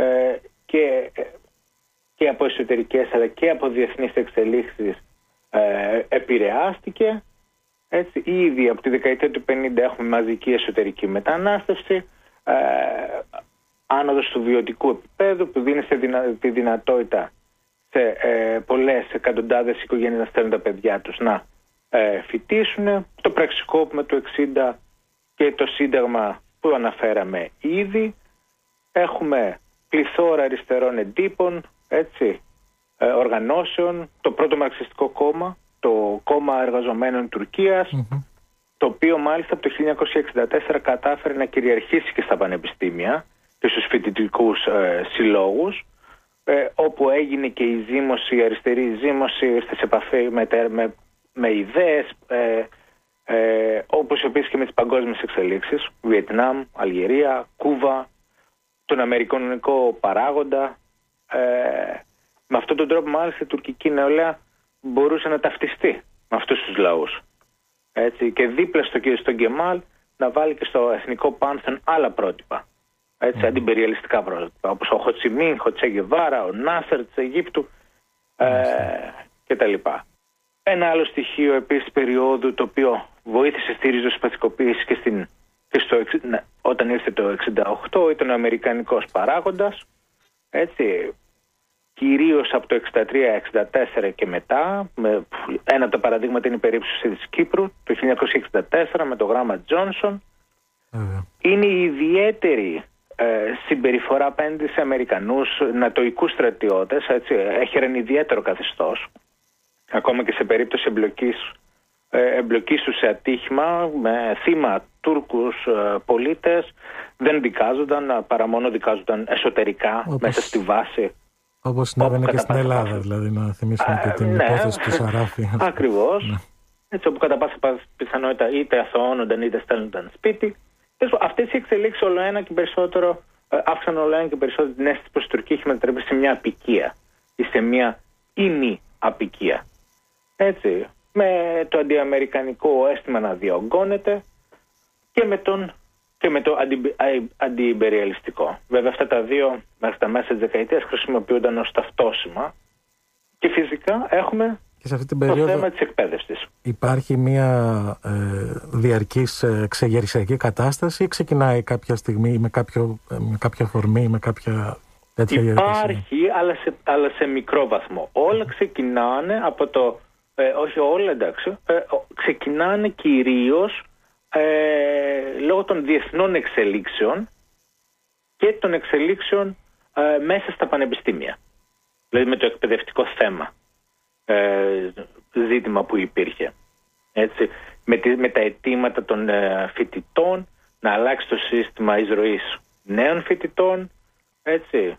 και από εσωτερικές αλλά και από διεθνείς εξελίξεις επηρεάστηκε. Έτσι. Ήδη από τη δεκαετία του 50 έχουμε μαζική εσωτερική μετανάστευση, άνοδος του βιωτικού επίπεδου που δίνει τη δυνατότητα σε πολλές εκατοντάδες οικογένειες να στέλνουν τα παιδιά τους να φοιτήσουν. Το πραξικόπημα του 60 και το σύνταγμα που αναφέραμε ήδη. Έχουμε πληθώρα αριστερών εντύπων, έτσι, οργανώσεων, το πρώτο μαρξιστικό κόμμα, το Κόμμα Εργαζομένων Τουρκίας, το οποίο μάλιστα από το 1964 κατάφερε να κυριαρχήσει και στα πανεπιστήμια και στους φοιτητικούς συλλόγους, όπου έγινε και η ζήμωση, η αριστερή ζήμωση στις επαφές με ιδέες, όπως επίσης και με τις παγκόσμιες εξελίξεις, Βιετνάμ, Αλγερία, Κούβα, τον αμερικανικό παράγοντα. Με αυτόν τον τρόπο μάλιστα η τουρκική νεολαία μπορούσε να ταυτιστεί με αυτούς τους λαούς. Έτσι, και δίπλα στον Κεμάλ να βάλει και στο εθνικό πάνθεον άλλα πρότυπα. Έτσι, αντιπεριαλιστικά πρότυπα, όπως ο Χοτσιμίν, ο Τσε Γκεβάρα, ο Νάσερ της Αιγύπτου κτλ. Ένα άλλο στοιχείο επίσης περίοδου το οποίο βοήθησε στη ριζοσπαστικοποίηση όταν ήρθε το 68 ήταν ο αμερικανικός παράγοντας. Έτσι, κυρίως από το 63-64 και μετά, ένα από τα παραδείγματα είναι η περίπτωση της Κύπρου το 1964 με το γράμμα Τζόνσον. Είναι η ιδιαίτερη συμπεριφορά απέναντι σε Αμερικανούς νατοικούς στρατιώτες, έτσι, έχει ένα ιδιαίτερο καθεστώς, ακόμα και σε περίπτωση εμπλοκής τους σε ατύχημα με θύμα Τούρκους πολίτες, δεν δικάζονταν, παρά μόνο δικάζονταν εσωτερικά, μέσα στη βάση. Όπως συνέβαινε και στην Ελλάδα, δηλαδή, να θυμίσουμε και την υπόθεση του Σαράφη. Ακριβώς. Ναι. Έτσι, όπου κατά πάσα πιθανότητα είτε αθωώνονταν είτε στέλνονταν σπίτι. Αυτές οι εξελίξεις αύξαναν όλο ένα και περισσότερο την αίσθηση πως η Τουρκία έχει μετατραπεί σε μια απικία ή σε μια ημι-απικία. Έτσι, με το αντιαμερικανικό αίσθημα να διωγγώνεται και με το αντιιμπεριαλιστικό. Βέβαια αυτά τα δύο μέχρι τα μέσα της δεκαετίας χρησιμοποιούνταν ως ταυτόσημα και φυσικά έχουμε και σε αυτή την το θέμα της εκπαίδευσης. Υπάρχει μια διαρκής ξεγερσιακή κατάσταση ή ξεκινάει κάποια στιγμή με κάποια φορμή, με κάποια τέτοια διαδικασία? Υπάρχει, αλλά σε μικρό βαθμό. Όλα ξεκινάνε από το... όχι όλα, εντάξει. Ξεκινάνε κυρίως λόγω των διεθνών εξελίξεων και των εξελίξεων μέσα στα πανεπιστήμια. Δηλαδή με το εκπαιδευτικό θέμα ζήτημα που υπήρχε. Έτσι, με τα αιτήματα των φοιτητών να αλλάξει το σύστημα εισρωής νέων φοιτητών, έτσι,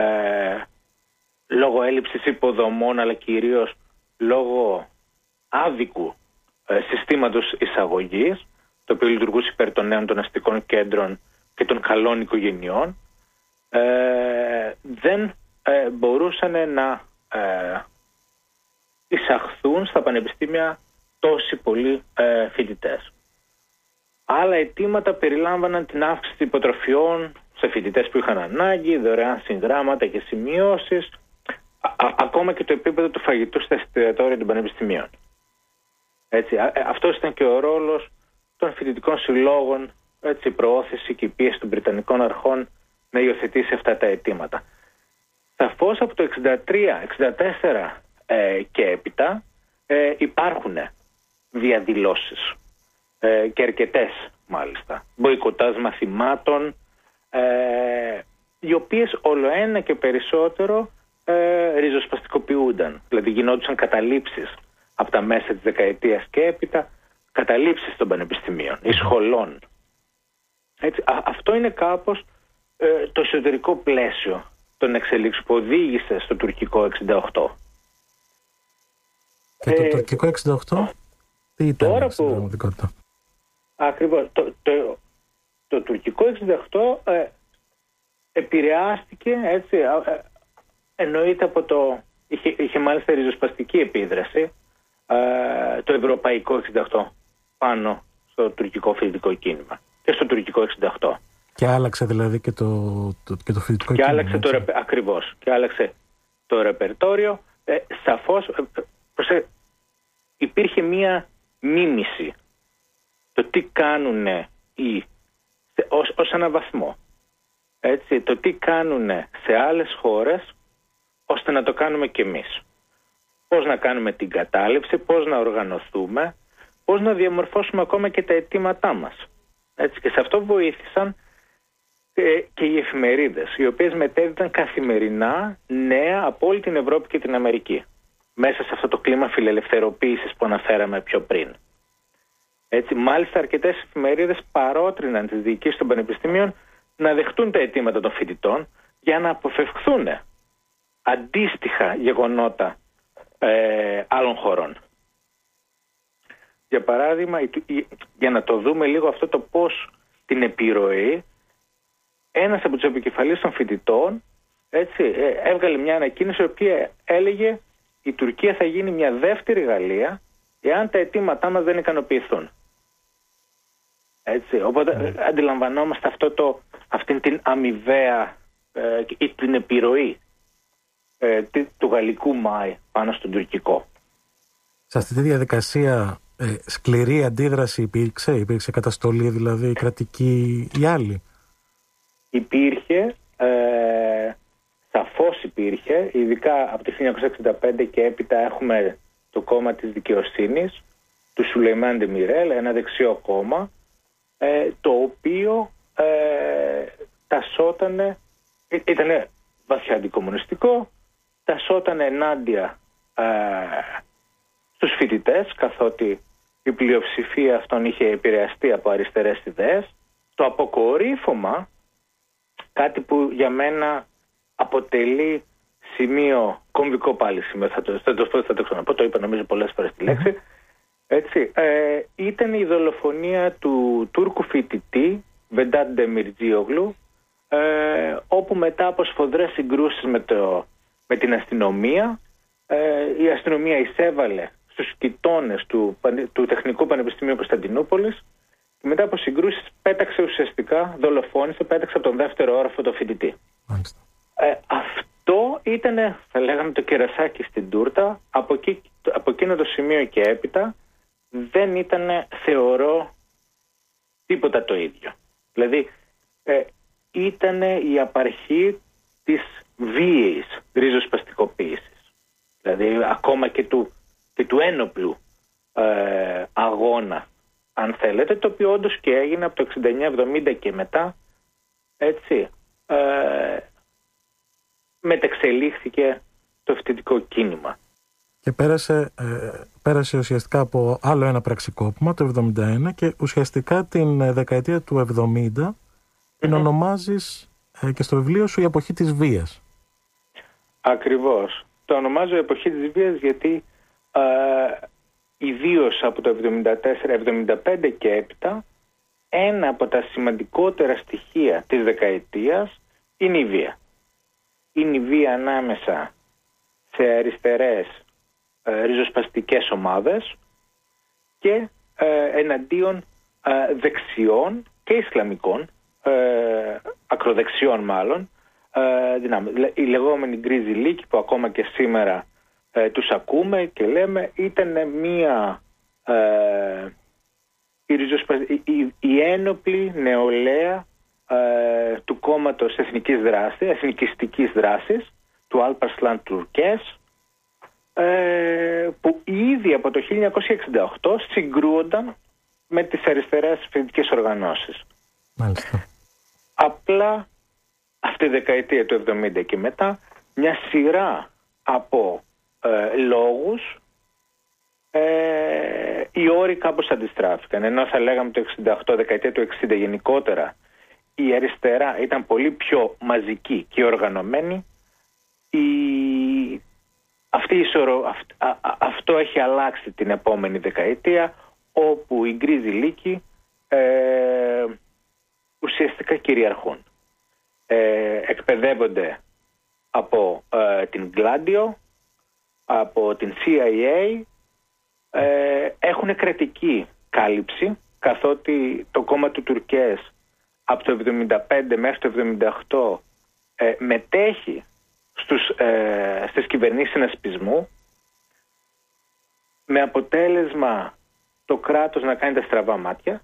λόγω έλλειψης υποδομών αλλά κυρίως λόγω άδικου συστήματος εισαγωγής, το οποίο λειτουργούσε υπέρ των νέων των αστικών κέντρων και των καλών οικογενειών, δεν μπορούσαν να εισαχθούν στα πανεπιστήμια τόσοι πολλοί φοιτητές. Άλλα αιτήματα περιλάμβαναν την αύξηση υποτροφιών σε φοιτητές που είχαν ανάγκη, δωρεάν συγγράμματα και σημειώσεις, ακόμα και το επίπεδο του φαγητού στα εστιατόρια των πανεπιστημίων. Έτσι, αυτός ήταν και ο ρόλος των φοιτητικών συλλόγων, έτσι, προώθηση και η πίεση των Βρετανικών αρχών να υιοθετήσει αυτά τα αιτήματα. Σαφώς από το 63-64 και έπειτα υπάρχουν διαδηλώσεις. και αρκετές μάλιστα, μποϊκοτάζ μαθημάτων, οι οποίες ολοένα και περισσότερο ριζοσπαστικοποιούνταν. Δηλαδή γινόντουσαν καταλήψεις από τα μέσα της δεκαετίας και έπειτα, καταλήψεις των πανεπιστημίων ή σχολών. Έτσι, αυτό είναι κάπως το εσωτερικό πλαίσιο των εξελίξεων που οδήγησε στο τουρκικό 68. Και το τουρκικό 68 τι ήταν τώρα στην πραγματικότητα? Ακριβώς. Το τουρκικό 68 επηρεάστηκε, έτσι, εννοείται από το... Είχε μάλιστα ριζοσπαστική επίδραση το ευρωπαϊκό 68 πάνω στο τουρκικό φοιτητικό κίνημα και στο τουρκικό 68. Και άλλαξε δηλαδή και το φοιτητικό κίνημα. Άλλαξε ακριβώς. Και άλλαξε το ρεπερτόριο. Σαφώς υπήρχε μία μίμηση το τι κάνουν ως έναν βαθμό. Έτσι, το τι κάνουν σε άλλες χώρες ώστε να το κάνουμε κι εμείς. Πώς να κάνουμε την κατάληψη, πώς να οργανωθούμε, πώς να διαμορφώσουμε ακόμα και τα αιτήματά μας. Έτσι, και σε αυτό βοήθησαν και οι εφημερίδες, οι οποίες μετέδιδαν καθημερινά νέα από όλη την Ευρώπη και την Αμερική, μέσα σε αυτό το κλίμα φιλελευθεροποίησης που αναφέραμε πιο πριν. Έτσι, μάλιστα αρκετές εφημερίδες παρότριναν τις διοικήσεις των πανεπιστημίων να δεχτούν τα αιτήματα των φοιτητών για να αποφευχθούν αντίστοιχα γεγονότα άλλων χωρών. Για παράδειγμα, για να το δούμε λίγο αυτό το πώς την επιρροή, ένας από τους επικεφαλείς των φοιτητών, έτσι, έβγαλε μια ανακοίνωση η οποία έλεγε η Τουρκία θα γίνει μια δεύτερη Γαλλία εάν τα αιτήματά μας δεν ικανοποιηθούν. Έτσι, οπότε αντιλαμβανόμαστε αυτήν την αμοιβαία ή την επιρροή του γαλλικού ΜΑΗ πάνω στον τουρκικό. Σε αυτή τη διαδικασία σκληρή αντίδραση υπήρξε καταστολή δηλαδή κρατική ή άλλη? Υπήρχε, σαφώς υπήρχε, ειδικά από το 1965 και έπειτα έχουμε το κόμμα της δικαιοσύνης του Σουλεϊμάν Ντεμιρέλ, ένα δεξιό κόμμα, το οποίο ήταν βαθιά αντικομμουνιστικό, τασσόταν ενάντια στους φοιτητές, καθότι η πλειοψηφία αυτών είχε επηρεαστεί από αριστερές ιδέες. Το αποκορύφωμα, κάτι που για μένα αποτελεί σημείο, κομβικό πάλι σημείο, θα το ξαναπώ, το είπα νομίζω πολλές φορές τη λέξη, έτσι, ήταν η δολοφονία του Τούρκου φοιτητή Βεντάτ Ντεμιρτζίογλου, όπου μετά από σφοδρές συγκρούσεις με την αστυνομία, η αστυνομία εισέβαλε στους κοιτώνες του Τεχνικού Πανεπιστημίου Κωνσταντινούπολης και μετά από συγκρούσεις πέταξε ουσιαστικά, δολοφόνησε, πέταξε από τον δεύτερο όροφο το φοιτητή. Αυτό ήταν, θα λέγαμε, το κερασάκι στην τούρτα. Από εκείνο το σημείο και έπειτα δεν ήταν, θεωρώ, τίποτα το ίδιο. Δηλαδή ήταν η απαρχή της βίαιης ριζοσπαστικοποίησης. Δηλαδή ακόμα και του ένοπλου αγώνα, αν θέλετε, το οποίο όντως και έγινε από το 69-70 και μετά, έτσι, μετεξελίχθηκε το φοιτητικό κίνημα. Και πέρασε ουσιαστικά από άλλο ένα πραξικόπημα το 71 και ουσιαστικά την δεκαετία του 70 την ονομάζεις και στο βιβλίο σου η εποχή της βίας. Ακριβώς. Το ονομάζω η εποχή της βίας γιατί ιδίως από το 74-75 και έπειτα ένα από τα σημαντικότερα στοιχεία της δεκαετίας είναι η βία. Είναι η βία ανάμεσα σε αριστερές ριζοσπαστικές ομάδες και εναντίον δεξιών και ισλαμικών, ακροδεξιών μάλλον, η λεγόμενη γκρίζη λύκη που ακόμα και σήμερα τους ακούμε και λέμε ήταν μια η ένοπλη νεολαία του κόμματος εθνικιστικής δράσης του Alparslan Turkes, που ήδη από το 1968 συγκρούονταν με τις αριστερές φοιτητικές οργανώσεις. Μάλιστα. Απλά αυτή τη δεκαετία του 70 και μετά μια σειρά από λόγους οι όροι κάπως αντιστράφηκαν. Ενώ θα λέγαμε το 68, δεκαετία του 60 γενικότερα η αριστερά ήταν πολύ πιο μαζική και οργανωμένη, αυτό έχει αλλάξει την επόμενη δεκαετία, όπου οι γκρίζοι λύκοι ουσιαστικά κυριαρχούν. Εκπαιδεύονται από την Gladio, από την CIA, έχουν κρατική κάλυψη, καθότι το κόμμα του Τουρκές από το 75 μέχρι το 78 μετέχει στις κυβερνήσεις συνασπισμού, με αποτέλεσμα το κράτος να κάνει τα στραβά μάτια,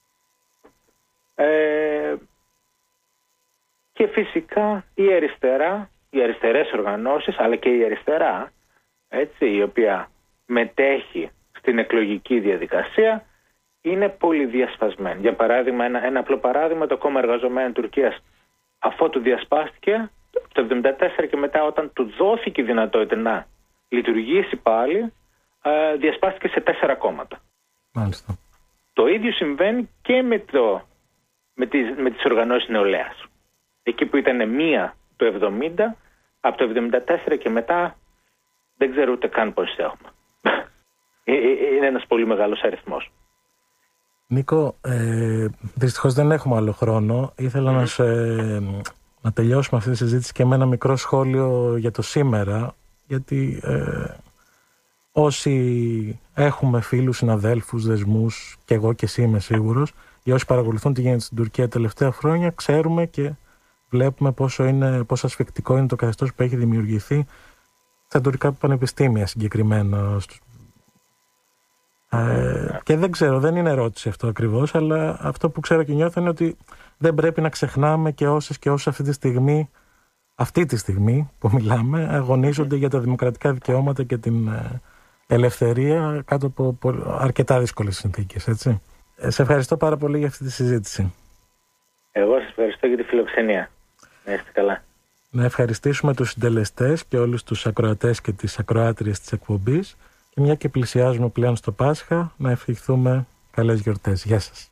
και φυσικά η αριστερά, οι αριστερές οργανώσεις, αλλά και η αριστερά, έτσι, η οποία μετέχει στην εκλογική διαδικασία, είναι πολύ διασπασμένη. Για παράδειγμα, ένα απλό παράδειγμα, το κόμμα εργαζομένων Τουρκίας, αφού του διασπάστηκε το 1974 και μετά, όταν του δόθηκε η δυνατότητα να λειτουργήσει πάλι, διασπάστηκε σε 4 κόμματα. Μάλιστα. Το ίδιο συμβαίνει και με τις οργανώσεις νεολαίας. Εκεί που ήταν μία το 70, από το 74 και μετά δεν ξέρω ούτε καν πόσες έχουμε. Είναι ένας πολύ μεγάλος αριθμός. Νίκο, δυστυχώς δεν έχουμε άλλο χρόνο. Ήθελα να τελειώσουμε αυτή τη συζήτηση και με ένα μικρό σχόλιο για το σήμερα, γιατί όσοι έχουμε φίλους, συναδέλφους, δεσμούς, και εγώ και εσύ είμαι σίγουρος, για όσοι παρακολουθούν τι γίνεται στην Τουρκία τελευταία χρόνια, ξέρουμε και βλέπουμε πόσο ασφικτικό είναι το καθεστώς που έχει δημιουργηθεί στα τουρκικά πανεπιστήμια συγκεκριμένα. Και δεν ξέρω, δεν είναι ερώτηση αυτό ακριβώς, αλλά αυτό που ξέρω και νιώθω είναι ότι δεν πρέπει να ξεχνάμε και όσες και όσοι αυτή τη στιγμή που μιλάμε, αγωνίζονται για τα δημοκρατικά δικαιώματα και την ελευθερία κάτω από αρκετά δύσκολες συνθήκες, έτσι. Σε ευχαριστώ πάρα πολύ για αυτή τη συζήτηση. Εγώ σας ευχαριστώ για τη φιλοξενία. Να είστε καλά. Να ευχαριστήσουμε τους συντελεστές και όλους τους ακροατές και τις ακροάτριες της εκπομπής, και μια και πλησιάζουμε πλέον στο Πάσχα, να ευχηθούμε καλές γιορτές. Γεια σας.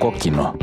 κόκκινο.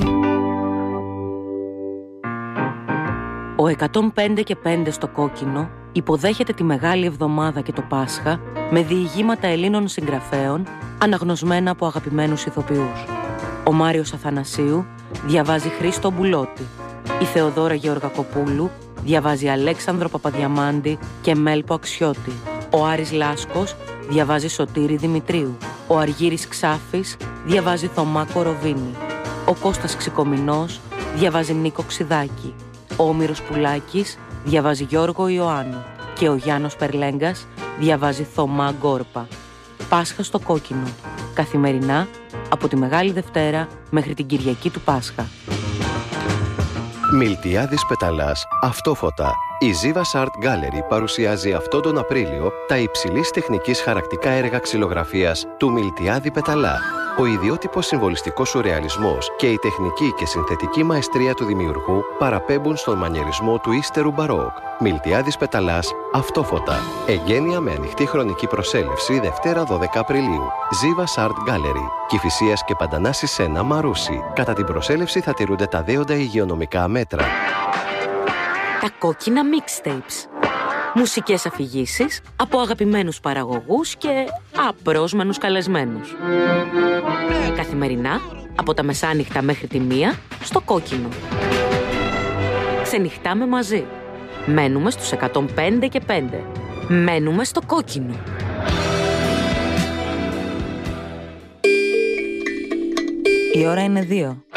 Ο 105 και 5 στο κόκκινο υποδέχεται τη Μεγάλη Εβδομάδα και το Πάσχα με διηγήματα Ελλήνων συγγραφέων αναγνωσμένα από αγαπημένους ηθοποιούς. Ο Μάριος Αθανασίου διαβάζει Χρήστο Μπουλώτη. Η Θεοδόρα Γεωργακοπούλου διαβάζει Αλέξανδρο Παπαδιαμάντη και Μέλπο Αξιώτη. Ο Άρης Λάσκος διαβάζει Σωτήρη Δημητρίου. Ο Αργύρης Ξάφης διαβάζει Θωμά Κοροβίνη. Ο Κώστας Ξικομινός διαβάζει Νίκο Ξιδάκη. Ο Όμηρος Πουλάκης διαβάζει Γιώργο Ιωάννου και ο Γιάννος Περλέγκας διαβάζει Θωμά Γκόρπα. Πάσχα στο κόκκινο. Καθημερινά από τη Μεγάλη Δευτέρα μέχρι την Κυριακή του Πάσχα. Μιλτιάδης Πεταλάς, αυτόφωτα. Η Zivas Art Gallery παρουσιάζει αυτόν τον Απρίλιο τα υψηλής τεχνικής χαρακτικά έργα ξυλογραφίας του Μιλτιάδη Πεταλά. Ο ιδιότυπος συμβολιστικός σουρεαλισμός και η τεχνική και συνθετική μαεστρία του δημιουργού παραπέμπουν στον μανιερισμό του ύστερου μπαρόκ. Μιλτιάδης Πεταλάς, αυτόφωτα. Εγγένεια με ανοιχτή χρονική προσέλευση Δευτέρα 12 Απριλίου. Zivas Art Gallery. Κηφισίας και Παντανάσης Σένα, Μαρούσι. Κατά την προσέλευση θα τηρούνται τα δέοντα υγειονομικά μέτρα. Τα κόκκινα mixtapes. Μουσικές αφηγήσεις από αγαπημένους παραγωγούς και απρόσμενους καλεσμένους. Καθημερινά, από τα μεσάνυχτα μέχρι τη 1 στο κόκκινο. Ξενυχτάμε μαζί. Μένουμε στους 105 και 5. Μένουμε στο κόκκινο. Η ώρα είναι 2.